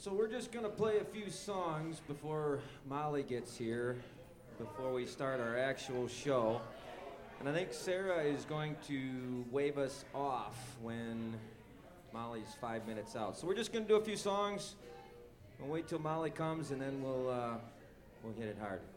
So we're just gonna play a few songs before Molly gets here, before we start our actual show. And I think Sarah is going to wave us off when Molly's 5 minutes out. So we're just gonna do a few songs. We'll wait till Molly comes and then we'll hit it hard.